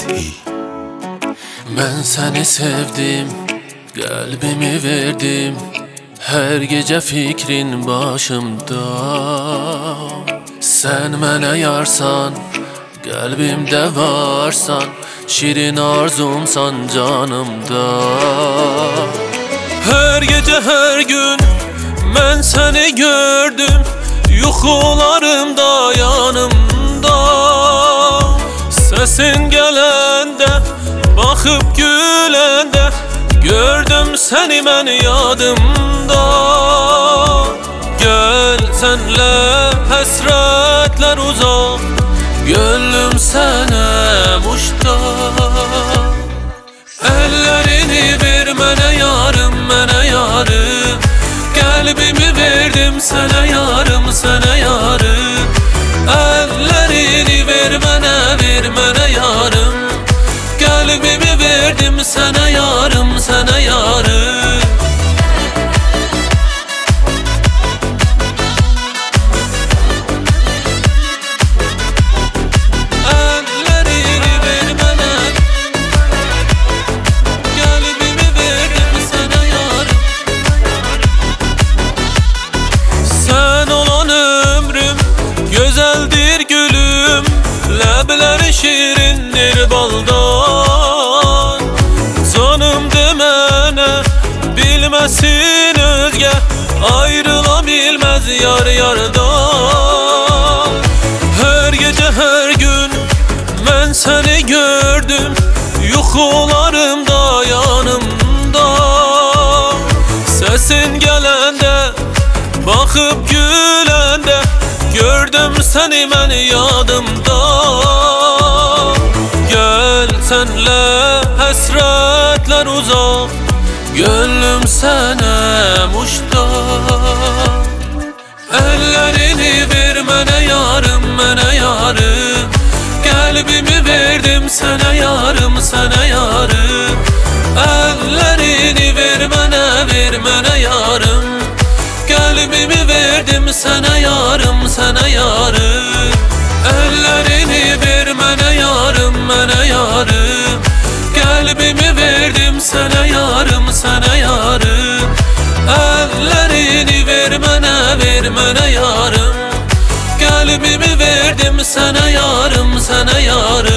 Ben seni sevdim, kalbimi verdim. Her gece fikrin başımda. Sen mənə yarsan, kalbimde varsan. Şirin arzumsan canımda. Her gece her gün ben seni gördüm. Yuxularımda yanımda. Sesin gelende, bakıp gülende, gördüm seni ben yadımda. Gel senle hasretler uzak, gönlüm sana muştak. Ellerini ver mənə yarım, mənə yarım. Kalbimi verdim sana yarım, sana yarım. Ellerini ver mənə yarım. Kalbimi verdim sana yarım, sana yarım. Güzeldir gülüm, lebleri şirindir baldan. Canım demene, bilmesin özge, ayrılabilmez yar yardan. Her gece her gün ben seni gördüm, yuxularımda yanımda. Sesin gelende, bakıp gülende, gördüm seni ben yadımda. Gel senle hasretler uzak, gönlüm sana muştak. Ellerini ver mənə yarım, mənə yarım. Kalbimi verdim sana yarım, sana yarım. Ellerini ver mənə yarım. Kalbimi verdim sana yarım, sana yarım. Ellerini ver mənə yarım, mənə yarım. Kalbimi verdim sana yarım, sana yarım. Ellerini ver mənə yarım. Kalbimi verdim sana yarım, sana yarım.